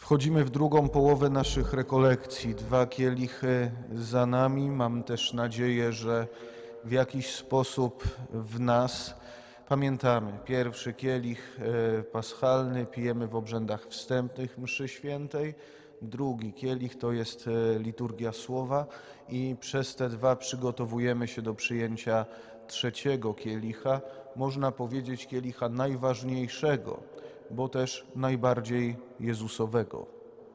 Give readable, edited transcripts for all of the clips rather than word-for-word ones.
Wchodzimy w drugą połowę naszych rekolekcji. 2 kielichy za nami. Mam też nadzieję, że w jakiś sposób w nas pamiętamy. Pierwszy kielich paschalny pijemy w obrzędach wstępnych mszy świętej. Drugi kielich to jest liturgia słowa i przez te 2 przygotowujemy się do przyjęcia trzeciego kielicha. Można powiedzieć kielicha najważniejszego, bo też najbardziej Jezusowego.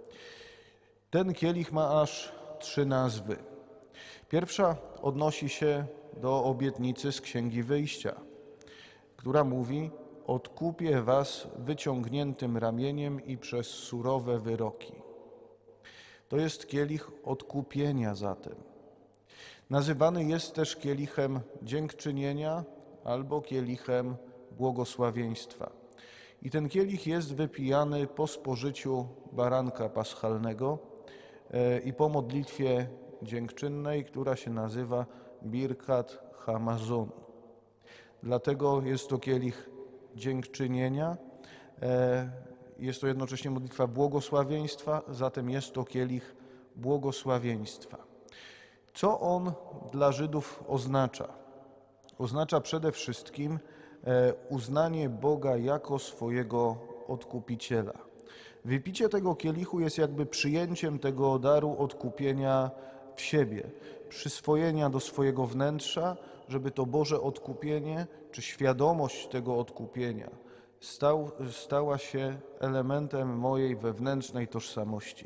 Ten kielich ma aż 3 nazwy. Pierwsza odnosi się do obietnicy z Księgi Wyjścia, która mówi: odkupię was wyciągniętym ramieniem i przez surowe wyroki. To jest kielich odkupienia zatem. Nazywany jest też kielichem dziękczynienia albo kielichem błogosławieństwa. I ten kielich jest wypijany po spożyciu baranka paschalnego i po modlitwie dziękczynnej, która się nazywa Birkat Hamazon. Dlatego jest to kielich dziękczynienia, jest to jednocześnie modlitwa błogosławieństwa, zatem jest to kielich błogosławieństwa. Co on dla Żydów oznacza? Oznacza przede wszystkim uznanie Boga jako swojego odkupiciela. Wypicie tego kielichu jest jakby przyjęciem tego daru odkupienia w siebie, przyswojenia do swojego wnętrza, żeby to Boże odkupienie, czy świadomość tego odkupienia stała się elementem mojej wewnętrznej tożsamości.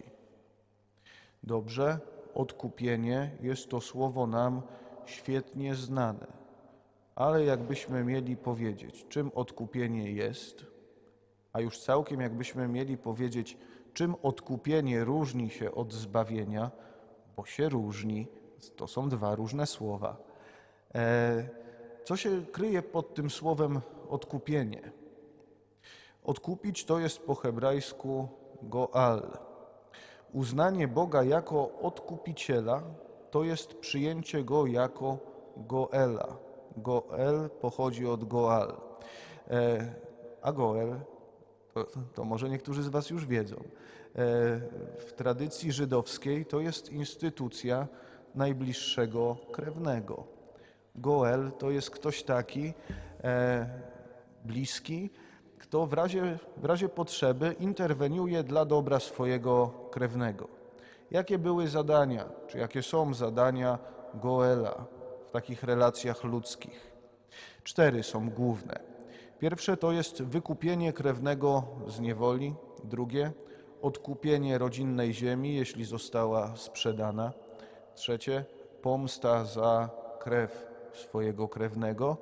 Dobrze, odkupienie jest to słowo nam świetnie znane, ale jakbyśmy mieli powiedzieć, czym odkupienie jest, a już całkiem jakbyśmy mieli powiedzieć, czym odkupienie różni się od zbawienia, bo się różni, to są 2 różne słowa. Co się kryje pod tym słowem odkupienie? Odkupić to jest po hebrajsku goal. Uznanie Boga jako odkupiciela to jest przyjęcie Go jako goela. Goel pochodzi od goal. A goel, to może niektórzy z was już wiedzą, w tradycji żydowskiej to jest instytucja najbliższego krewnego. Goel to jest ktoś taki bliski, kto w razie potrzeby interweniuje dla dobra swojego krewnego. Jakie były zadania, czy jakie są zadania Goela w takich relacjach ludzkich? 4 są główne. Pierwsze to jest wykupienie krewnego z niewoli. Drugie, odkupienie rodzinnej ziemi, jeśli została sprzedana. Trzecie, pomsta za krew swojego krewnego.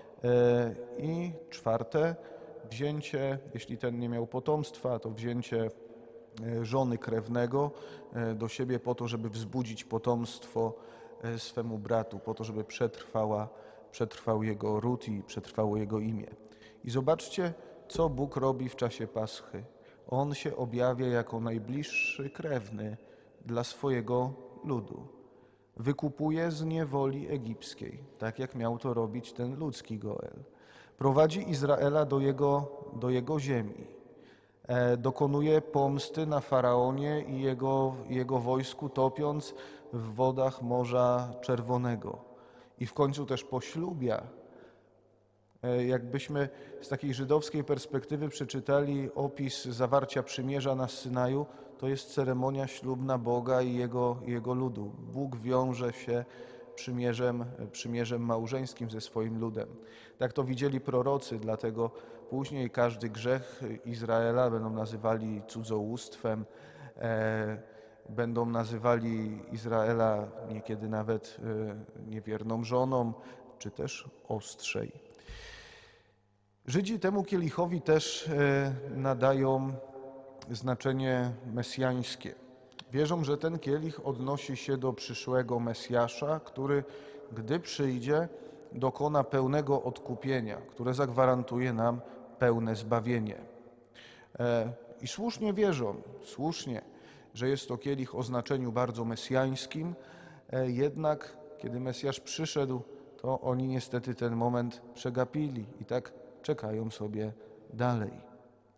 I 4, wzięcie, jeśli ten nie miał potomstwa, to wzięcie żony krewnego do siebie po to, żeby wzbudzić potomstwo swemu bratu, po to, żeby przetrwał jego ród i przetrwało jego imię. I zobaczcie, co Bóg robi w czasie Paschy. On się objawia jako najbliższy krewny dla swojego ludu. Wykupuje z niewoli egipskiej, tak jak miał to robić ten ludzki Goel. Prowadzi Izraela do jego ziemi. Dokonuje pomsty na Faraonie i jego wojsku, topiąc w wodach Morza Czerwonego. I w końcu też poślubia. Jakbyśmy z takiej żydowskiej perspektywy przeczytali opis zawarcia przymierza na Synaju, to jest ceremonia ślubna Boga i jego ludu. Bóg wiąże się przymierzem małżeńskim ze swoim ludem. Tak to widzieli prorocy, dlatego później każdy grzech Izraela będą nazywali cudzołóstwem, będą nazywali Izraela niekiedy nawet niewierną żoną, czy też ostrzej. Żydzi temu kielichowi też nadają znaczenie mesjańskie. Wierzą, że ten kielich odnosi się do przyszłego Mesjasza, który, gdy przyjdzie, dokona pełnego odkupienia, które zagwarantuje nam pełne zbawienie. I słusznie wierzą, że jest to kielich o znaczeniu bardzo mesjańskim, jednak kiedy Mesjasz przyszedł, to oni niestety ten moment przegapili i tak czekają sobie dalej.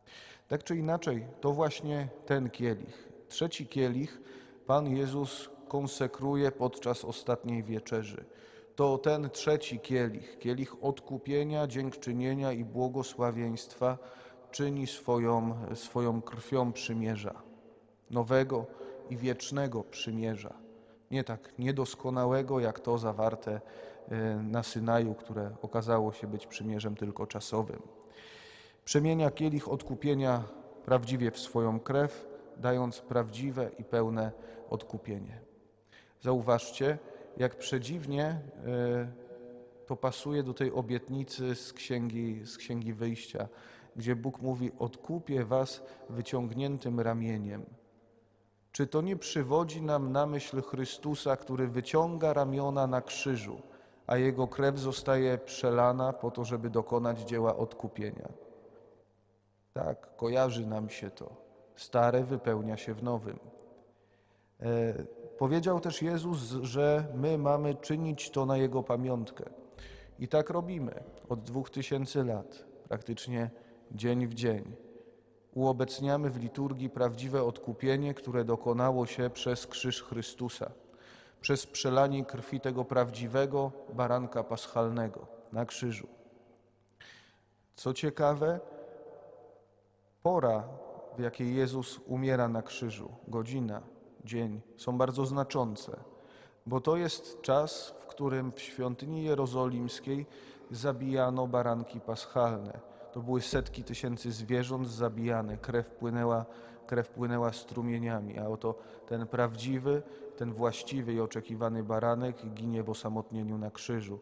Tak czy inaczej, to właśnie ten kielich, trzeci kielich, Pan Jezus konsekruje podczas ostatniej wieczerzy. To ten trzeci kielich, kielich odkupienia, dziękczynienia i błogosławieństwa czyni swoją krwią przymierza, nowego i wiecznego przymierza. Nie tak niedoskonałego, jak to zawarte na Synaju, które okazało się być przymierzem tylko czasowym. Przemienia kielich odkupienia prawdziwie w swoją krew, dając prawdziwe i pełne odkupienie. Zauważcie, jak przedziwnie to pasuje do tej obietnicy z Księgi Wyjścia, gdzie Bóg mówi: odkupię was wyciągniętym ramieniem. Czy to nie przywodzi nam na myśl Chrystusa, który wyciąga ramiona na krzyżu, a Jego krew zostaje przelana po to, żeby dokonać dzieła odkupienia? Tak, kojarzy nam się to. Stare wypełnia się w nowym. Powiedział też Jezus, że my mamy czynić to na Jego pamiątkę. I tak robimy od 2000 lat, praktycznie dzień w dzień. Uobecniamy w liturgii prawdziwe odkupienie, które dokonało się przez krzyż Chrystusa, przez przelanie krwi tego prawdziwego baranka paschalnego na krzyżu. Co ciekawe, pora, w jakiej Jezus umiera na krzyżu, godzina, dzień, są bardzo znaczące, bo to jest czas, w którym w świątyni jerozolimskiej zabijano baranki paschalne. To były setki tysięcy zwierząt zabijane, krew płynęła strumieniami, a oto ten prawdziwy, ten właściwy i oczekiwany baranek ginie w osamotnieniu na krzyżu.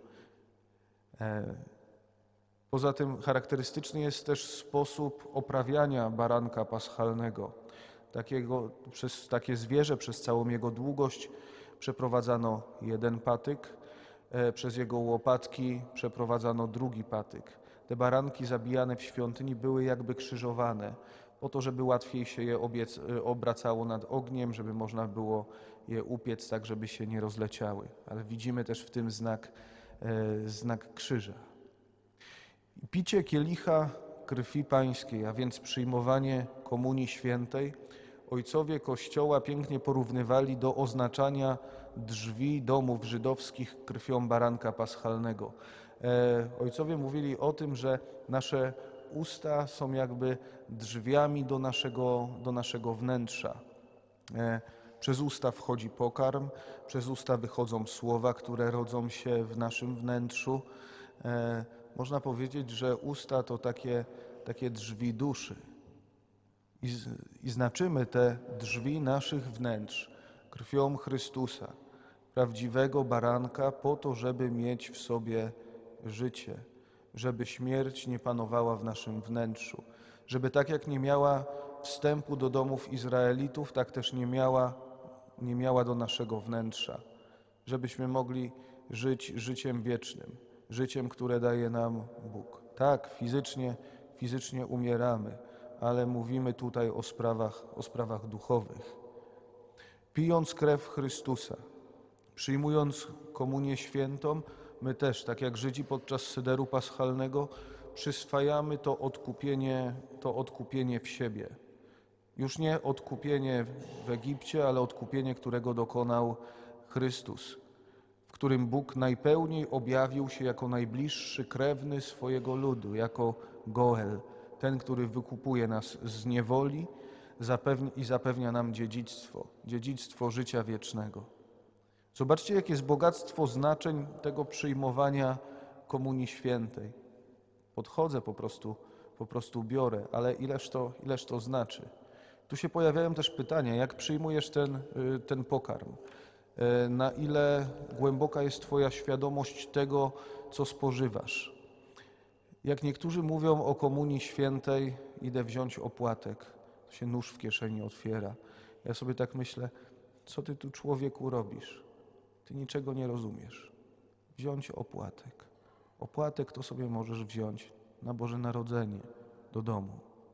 Poza tym charakterystyczny jest też sposób oprawiania baranka paschalnego. Przez takie zwierzę, przez całą jego długość przeprowadzano jeden patyk, przez jego łopatki przeprowadzano drugi patyk. Te baranki zabijane w świątyni były jakby krzyżowane, po to, żeby łatwiej się je obracało nad ogniem, żeby można było je upiec tak, żeby się nie rozleciały. Ale widzimy też w tym znak krzyża. Picie kielicha krwi pańskiej, a więc przyjmowanie komunii świętej, ojcowie Kościoła pięknie porównywali do oznaczania drzwi domów żydowskich krwią baranka paschalnego. Ojcowie mówili o tym, że nasze usta są jakby drzwiami do naszego wnętrza. Przez usta wchodzi pokarm, przez usta wychodzą słowa, które rodzą się w naszym wnętrzu. Można powiedzieć, że usta to takie drzwi duszy. I znaczymy te drzwi naszych wnętrz krwią Chrystusa, prawdziwego baranka, po to, żeby mieć w sobie życie, żeby śmierć nie panowała w naszym wnętrzu, żeby tak jak nie miała wstępu do domów Izraelitów, tak też nie miała do naszego wnętrza, żebyśmy mogli żyć życiem wiecznym, życiem, które daje nam Bóg. Tak, fizycznie umieramy, ale mówimy tutaj o sprawach duchowych. Pijąc krew Chrystusa, przyjmując komunię świętą, my też, tak jak Żydzi podczas Sederu Paschalnego, przyswajamy to odkupienie w siebie. Już nie odkupienie w Egipcie, ale odkupienie, którego dokonał Chrystus, w którym Bóg najpełniej objawił się jako najbliższy krewny swojego ludu, jako Goel, ten, który wykupuje nas z niewoli i zapewnia nam dziedzictwo życia wiecznego. Zobaczcie, jakie jest bogactwo znaczeń tego przyjmowania komunii świętej. Podchodzę, po prostu biorę, ale ileż to znaczy. Tu się pojawiają też pytania, jak przyjmujesz ten pokarm? Na ile głęboka jest Twoja świadomość tego, co spożywasz? Jak niektórzy mówią o komunii świętej, idę wziąć opłatek, to się nóż w kieszeni otwiera. Ja sobie tak myślę, co Ty tu, człowieku, robisz? Ty niczego nie rozumiesz. Wziąć opłatek. Opłatek to sobie możesz wziąć na Boże Narodzenie, do domu.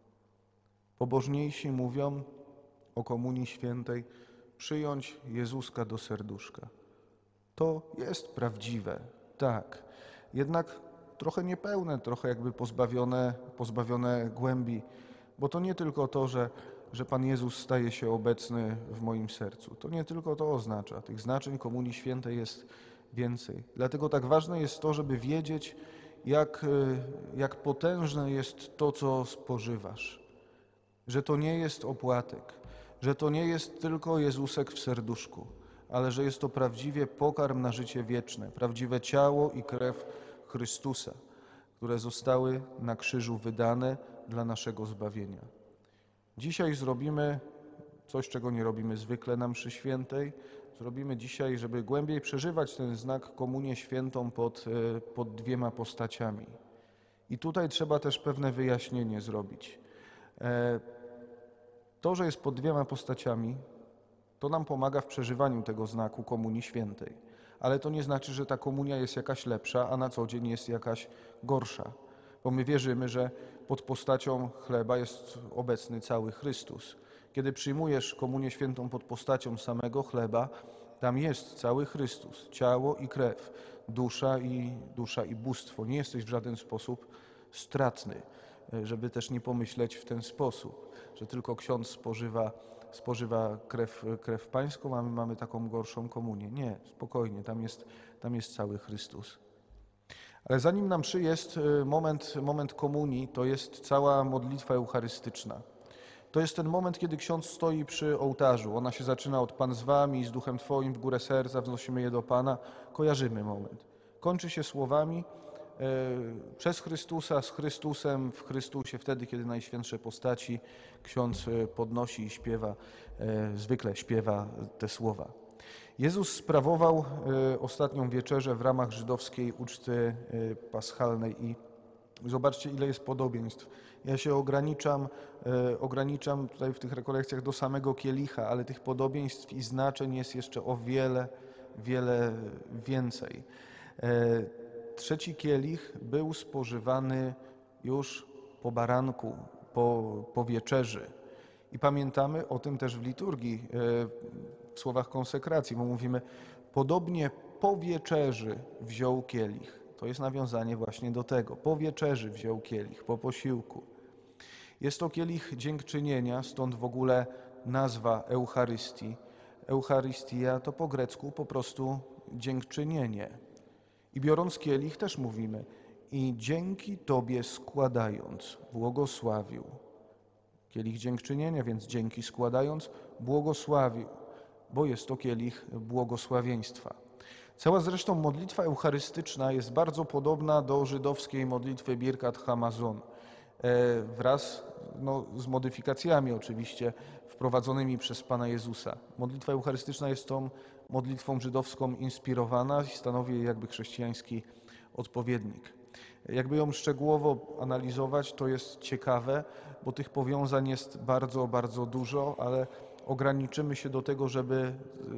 Pobożniejsi mówią o komunii świętej, przyjąć Jezuska do serduszka. To jest prawdziwe, tak. Jednak trochę niepełne, trochę jakby pozbawione głębi, Bo to nie tylko to, że Pan Jezus staje się obecny w moim sercu. To nie tylko to oznacza. Tych znaczeń Komunii Świętej jest więcej. Dlatego tak ważne jest to, żeby wiedzieć, jak potężne jest to, co spożywasz. Że to nie jest opłatek, że to nie jest tylko Jezusek w serduszku, ale że jest to prawdziwie pokarm na życie wieczne, prawdziwe ciało i krew Chrystusa, które zostały na krzyżu wydane dla naszego zbawienia. Dzisiaj zrobimy coś, czego nie robimy zwykle na mszy świętej. Zrobimy dzisiaj, żeby głębiej przeżywać ten znak Komunię Świętą pod dwiema postaciami. I tutaj trzeba też pewne wyjaśnienie zrobić. To, że jest pod dwiema postaciami, to nam pomaga w przeżywaniu tego znaku Komunii Świętej. Ale to nie znaczy, że ta komunia jest jakaś lepsza, a na co dzień jest jakaś gorsza. Bo my wierzymy, że pod postacią chleba jest obecny cały Chrystus. Kiedy przyjmujesz Komunię Świętą pod postacią samego chleba, tam jest cały Chrystus, ciało i krew, dusza i bóstwo. Nie jesteś w żaden sposób stratny, żeby też nie pomyśleć w ten sposób, że tylko ksiądz spożywa krew pańską, a my mamy taką gorszą komunię. Nie, spokojnie, tam jest cały Chrystus. Ale zanim na mszy jest moment komunii, to jest cała modlitwa eucharystyczna. To jest ten moment, kiedy ksiądz stoi przy ołtarzu. Ona się zaczyna od Pan z wami, z duchem Twoim, w górę serca, wznosimy je do Pana. Kojarzymy moment. Kończy się słowami przez Chrystusa, z Chrystusem, w Chrystusie, wtedy, kiedy najświętsze postaci ksiądz podnosi i śpiewa, zwykle śpiewa te słowa. Jezus sprawował ostatnią wieczerzę w ramach żydowskiej uczty paschalnej i zobaczcie, ile jest podobieństw. Ja się ograniczam tutaj w tych rekolekcjach do samego kielicha, ale tych podobieństw i znaczeń jest jeszcze o wiele więcej. Trzeci kielich był spożywany już po baranku, po wieczerzy. I pamiętamy o tym też w liturgii, w słowach konsekracji, bo mówimy, podobnie po wieczerzy wziął kielich. To jest nawiązanie właśnie do tego. Po wieczerzy wziął kielich, po posiłku. Jest to kielich dziękczynienia, stąd w ogóle nazwa Eucharystii. Eucharystia to po grecku po prostu dziękczynienie. I biorąc kielich też mówimy i dzięki Tobie składając, błogosławił. Kielich dziękczynienia, więc dzięki składając, błogosławił, bo jest to kielich błogosławieństwa. Cała zresztą modlitwa eucharystyczna jest bardzo podobna do żydowskiej modlitwy Birkat Hamazon, wraz z modyfikacjami oczywiście wprowadzonymi przez Pana Jezusa. Modlitwa eucharystyczna jest tą modlitwą żydowską inspirowana i stanowi jej jakby chrześcijański odpowiednik. Jakby ją szczegółowo analizować, to jest ciekawe, bo tych powiązań jest bardzo dużo, ale ograniczymy się do tego, żeby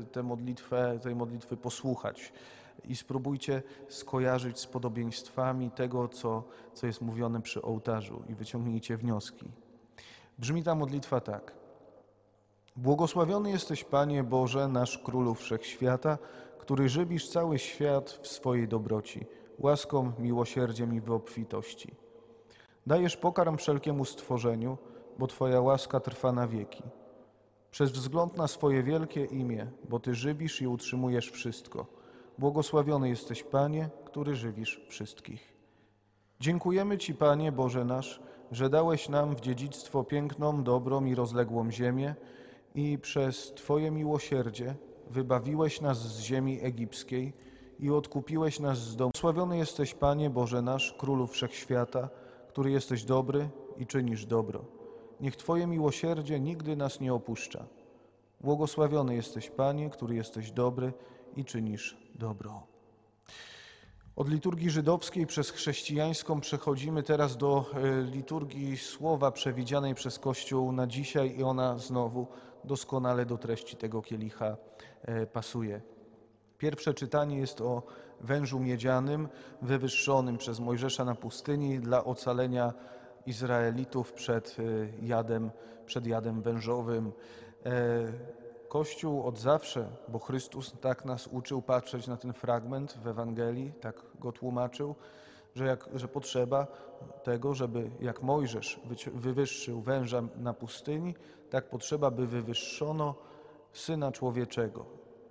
tej modlitwy posłuchać i spróbujcie skojarzyć z podobieństwami tego, co jest mówione przy ołtarzu i wyciągnijcie wnioski. Brzmi ta modlitwa tak. Błogosławiony jesteś, Panie Boże, nasz Królu Wszechświata, który żywisz cały świat w swojej dobroci, łaską, miłosierdziem i w obfitości. Dajesz pokarm wszelkiemu stworzeniu, bo Twoja łaska trwa na wieki. Przez wzgląd na swoje wielkie imię, bo Ty żywisz i utrzymujesz wszystko. Błogosławiony jesteś, Panie, który żywisz wszystkich. Dziękujemy Ci, Panie Boże nasz, że dałeś nam w dziedzictwo piękną, dobrą i rozległą ziemię i przez Twoje miłosierdzie wybawiłeś nas z ziemi egipskiej i odkupiłeś nas z domu. Sławiony jesteś, Panie Boże nasz, Królu Wszechświata, który jesteś dobry i czynisz dobro. Niech Twoje miłosierdzie nigdy nas nie opuszcza. Błogosławiony jesteś, Panie, który jesteś dobry i czynisz dobro. Od liturgii żydowskiej przez chrześcijańską przechodzimy teraz do liturgii słowa przewidzianej przez Kościół na dzisiaj i ona znowu doskonale do treści tego kielicha pasuje. Pierwsze czytanie jest o wężu miedzianym wywyższonym przez Mojżesza na pustyni dla ocalenia Izraelitów przed jadem wężowym. Kościół od zawsze, bo Chrystus tak nas uczył patrzeć na ten fragment w Ewangelii, tak go tłumaczył, że potrzeba tego, żeby jak Mojżesz wywyższył węża na pustyni, tak potrzeba, by wywyższono Syna Człowieczego.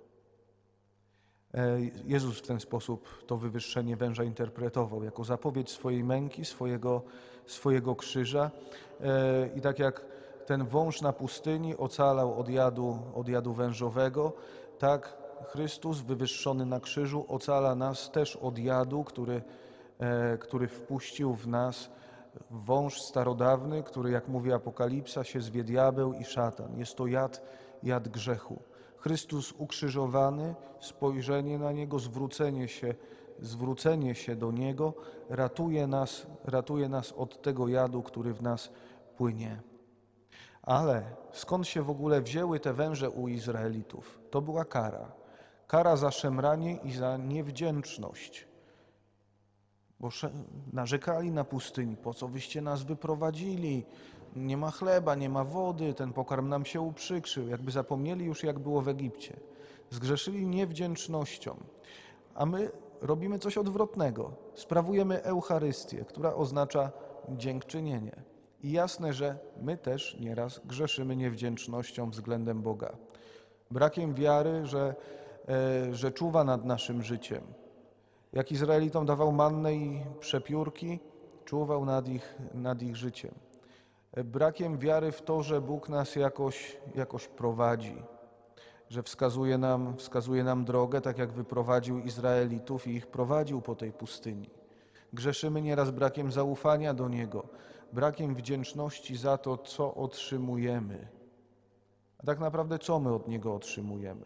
Jezus w ten sposób to wywyższenie węża interpretował jako zapowiedź swojej męki, swojego krzyża. I tak jak ten wąż na pustyni ocalał od jadu wężowego, tak Chrystus wywyższony na krzyżu ocala nas też od jadu, który wpuścił w nas wąż starodawny, który, jak mówi Apokalipsa, się zwie diabeł i szatan. Jest to jad grzechu. Chrystus ukrzyżowany, spojrzenie na Niego, zwrócenie się do Niego ratuje nas od tego jadu, który w nas płynie. Ale skąd się w ogóle wzięły te węże u Izraelitów? To była kara. Kara za szemranie i za niewdzięczność. Bo narzekali na pustyni, po co wyście nas wyprowadzili? Nie ma chleba, nie ma wody, ten pokarm nam się uprzykrzył. Jakby zapomnieli już, jak było w Egipcie. Zgrzeszyli niewdzięcznością. A my robimy coś odwrotnego. Sprawujemy Eucharystię, która oznacza dziękczynienie. I jasne, że my też nieraz grzeszymy niewdzięcznością względem Boga. Brakiem wiary, że czuwa nad naszym życiem. Jak Izraelitom dawał mannę i przepiórki, czuwał nad ich życiem. Brakiem wiary w to, że Bóg nas jakoś prowadzi, że wskazuje nam drogę, tak jak wyprowadził Izraelitów i ich prowadził po tej pustyni. Grzeszymy nieraz brakiem zaufania do Niego, brakiem wdzięczności za to, co otrzymujemy. A tak naprawdę co my od Niego otrzymujemy?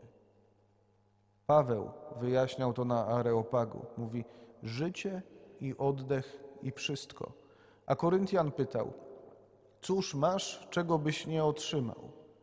Paweł wyjaśniał to na Areopagu. Mówi życie i oddech i wszystko. A Koryntian pytał, cóż masz, czego byś nie otrzymał?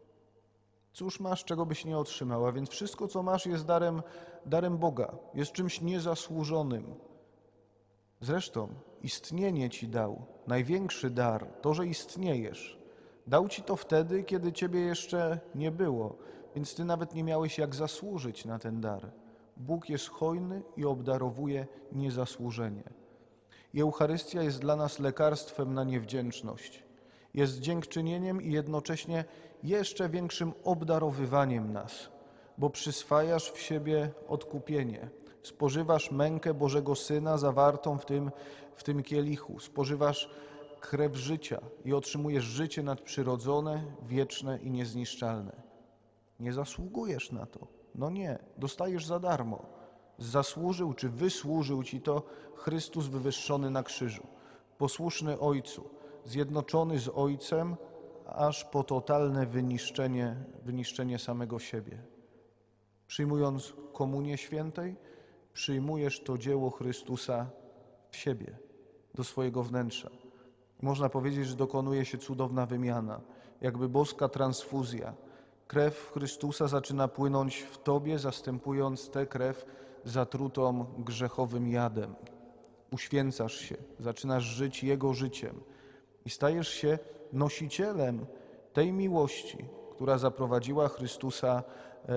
Cóż masz, czego byś nie otrzymał? A więc wszystko, co masz, jest darem Boga, jest czymś niezasłużonym. Zresztą istnienie Ci dał, największy dar, to, że istniejesz. Dał Ci to wtedy, kiedy Ciebie jeszcze nie było, więc Ty nawet nie miałeś jak zasłużyć na ten dar. Bóg jest hojny i obdarowuje niezasłużenie. I Eucharystia jest dla nas lekarstwem na niewdzięczność. Jest dziękczynieniem i jednocześnie jeszcze większym obdarowywaniem nas, bo przyswajasz w siebie odkupienie. Spożywasz mękę Bożego Syna zawartą w tym kielichu. Spożywasz krew życia i otrzymujesz życie nadprzyrodzone, wieczne i niezniszczalne. Nie zasługujesz na to. No nie, dostajesz za darmo. Zasłużył czy wysłużył Ci to Chrystus wywyższony na krzyżu. Posłuszny Ojcu, zjednoczony z Ojcem, aż po totalne wyniszczenie samego siebie. Przyjmując Komunię Świętej, przyjmujesz to dzieło Chrystusa w siebie, do swojego wnętrza. Można powiedzieć, że dokonuje się cudowna wymiana, jakby boska transfuzja. Krew Chrystusa zaczyna płynąć w Tobie, zastępując tę krew zatrutą grzechowym jadem. Uświęcasz się, zaczynasz żyć Jego życiem i stajesz się nosicielem tej miłości, która zaprowadziła Chrystusa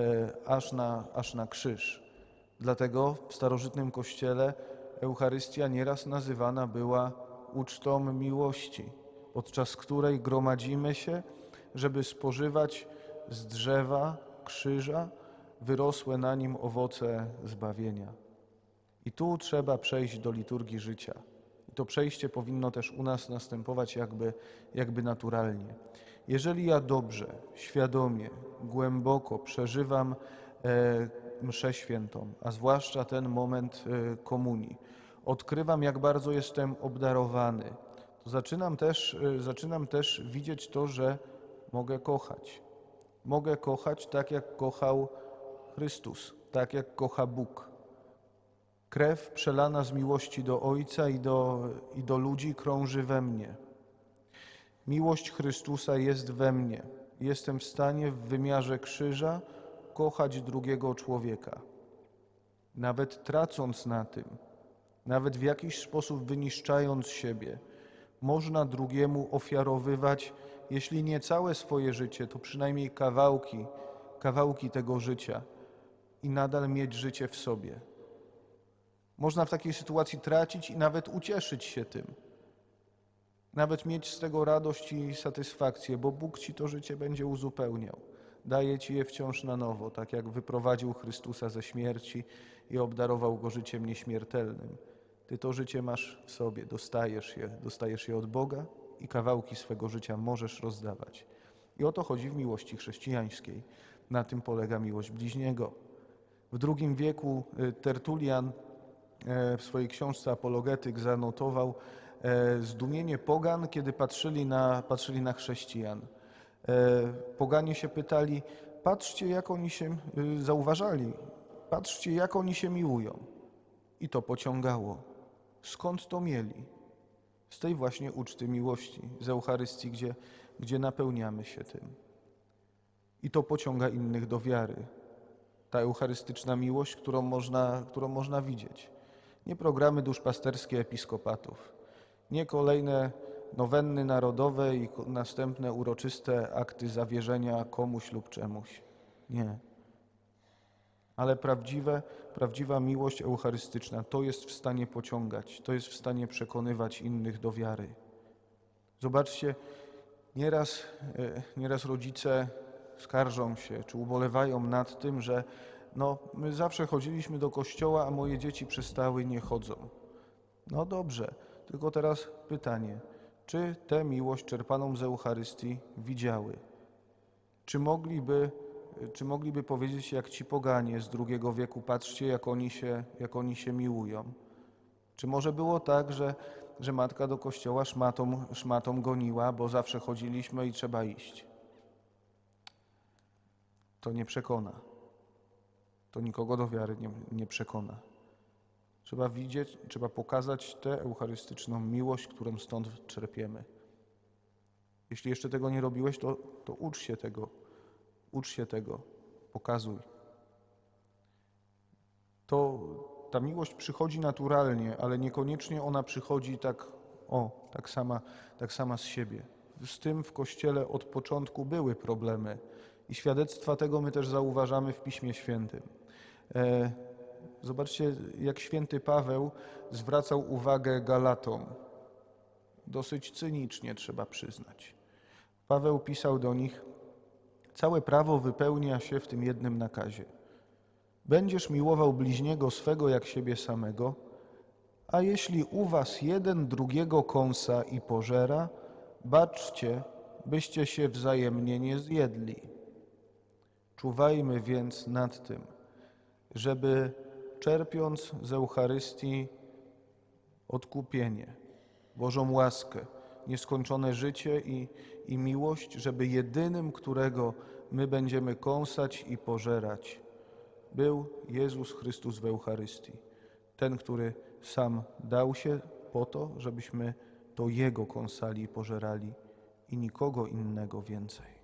aż na krzyż. Dlatego w starożytnym Kościele Eucharystia nieraz nazywana była ucztą miłości, podczas której gromadzimy się, żeby spożywać z drzewa krzyża wyrosłe na nim owoce zbawienia. I tu trzeba przejść do liturgii życia. I to przejście powinno też u nas następować jakby naturalnie. Jeżeli ja dobrze, świadomie, głęboko przeżywam mszę świętą, a zwłaszcza ten moment komunii, odkrywam, jak bardzo jestem obdarowany, to zaczynam też widzieć to, że mogę kochać. Mogę kochać tak, jak kochał Chrystus, tak jak kocha Bóg. Krew przelana z miłości do Ojca i do ludzi krąży we mnie. Miłość Chrystusa jest we mnie. Jestem w stanie w wymiarze krzyża kochać drugiego człowieka. Nawet tracąc na tym, nawet w jakiś sposób wyniszczając siebie, można drugiemu ofiarowywać, jeśli nie całe swoje życie, to przynajmniej kawałki tego życia i nadal mieć życie w sobie. Można w takiej sytuacji tracić i nawet ucieszyć się tym. Nawet mieć z tego radość i satysfakcję, bo Bóg ci to życie będzie uzupełniał. Daje ci je wciąż na nowo, tak jak wyprowadził Chrystusa ze śmierci i obdarował go życiem nieśmiertelnym. Ty to życie masz w sobie, dostajesz je od Boga i kawałki swego życia możesz rozdawać. I o to chodzi w miłości chrześcijańskiej. Na tym polega miłość bliźniego. W II wieku Tertulian w swojej książce Apologetyk zanotował zdumienie pogan, kiedy patrzyli na chrześcijan. Poganie się pytali, patrzcie jak oni się zauważali, patrzcie jak oni się miłują. I to pociągało. Skąd to mieli? Z tej właśnie uczty miłości, z Eucharystii, gdzie napełniamy się tym. I to pociąga innych do wiary. Ta eucharystyczna miłość, którą można widzieć. Nie programy duszpasterskie episkopatów, nie kolejne nowenny narodowe i następne uroczyste akty zawierzenia komuś lub czemuś. Nie. Ale prawdziwa miłość eucharystyczna to jest w stanie pociągać, to jest w stanie przekonywać innych do wiary. Zobaczcie, nieraz rodzice skarżą się czy ubolewają nad tym, że my zawsze chodziliśmy do kościoła, a moje dzieci przestały, nie chodzą. No dobrze, tylko teraz pytanie, czy tę miłość czerpaną z Eucharystii widziały? Czy mogliby powiedzieć, jak ci poganie z II wieku, patrzcie, jak oni się miłują? Czy może było tak, że matka do kościoła szmatą goniła, bo zawsze chodziliśmy i trzeba iść? To nie przekona. To nikogo do wiary nie przekona. Trzeba widzieć, trzeba pokazać tę eucharystyczną miłość, którą stąd czerpiemy. Jeśli jeszcze tego nie robiłeś, to ucz się tego, pokazuj. Ta miłość przychodzi naturalnie, ale niekoniecznie ona przychodzi tak sama z siebie. Z tym w Kościele od początku były problemy i świadectwa tego my też zauważamy w Piśmie Świętym. Zobaczcie, jak święty Paweł zwracał uwagę Galatom. Dosyć cynicznie, trzeba przyznać. Paweł pisał do nich, całe prawo wypełnia się w tym jednym nakazie. Będziesz miłował bliźniego swego jak siebie samego, a jeśli u was jeden drugiego kąsa i pożera, baczcie, byście się wzajemnie nie zjedli. Czuwajmy więc nad tym, żeby czerpiąc z Eucharystii odkupienie, Bożą łaskę, nieskończone życie i miłość, żeby jedynym, którego my będziemy kąsać i pożerać, był Jezus Chrystus w Eucharystii. Ten, który sam dał się po to, żebyśmy to Jego kąsali i pożerali i nikogo innego więcej.